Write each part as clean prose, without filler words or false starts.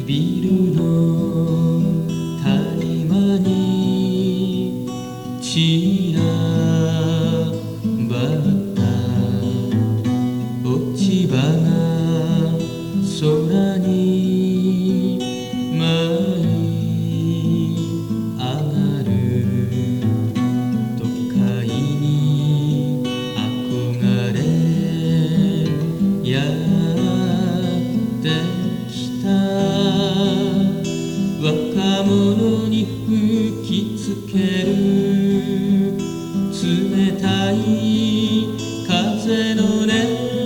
ビルの谷間に散らばった落ち葉が空に舞い上がる都会に憧れやってきた若者に吹きつける冷たい風の音、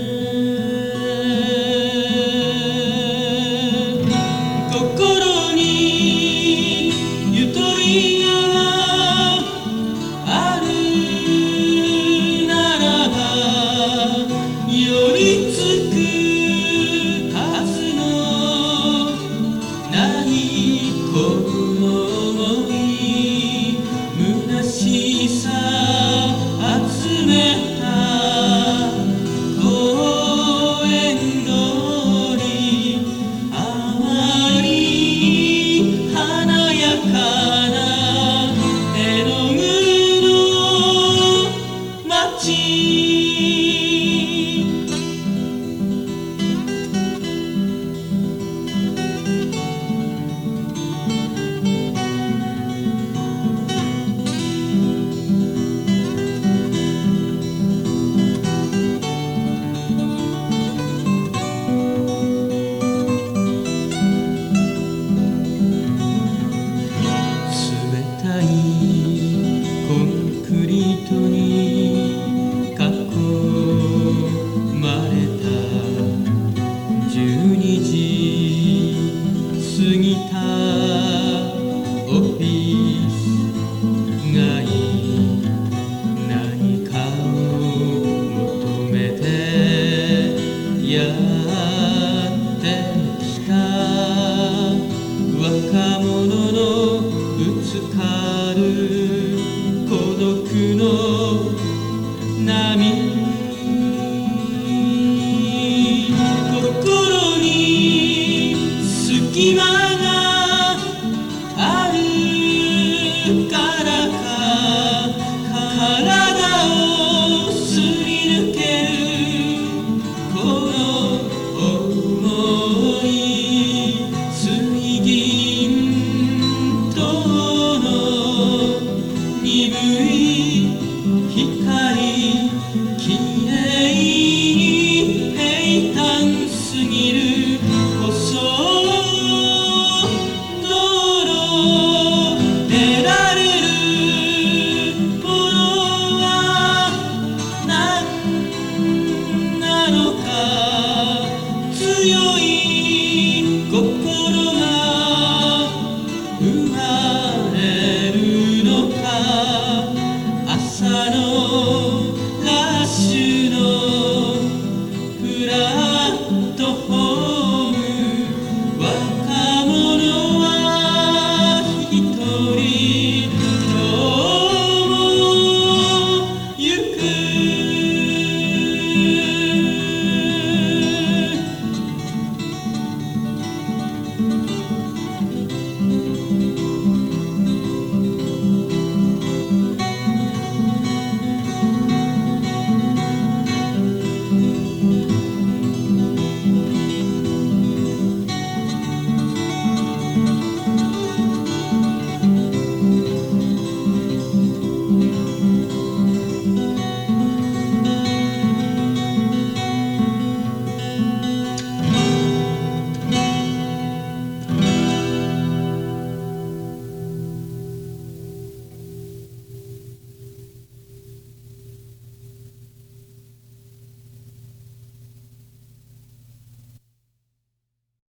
心にゆとりがあるならば寄りつくはずのないこの想い虚しさ集めた公園通りあまり華やかな絵の具の街、コンクリートに囲まれた12時過ぎたオフィス街、何かを求めてやってきた若者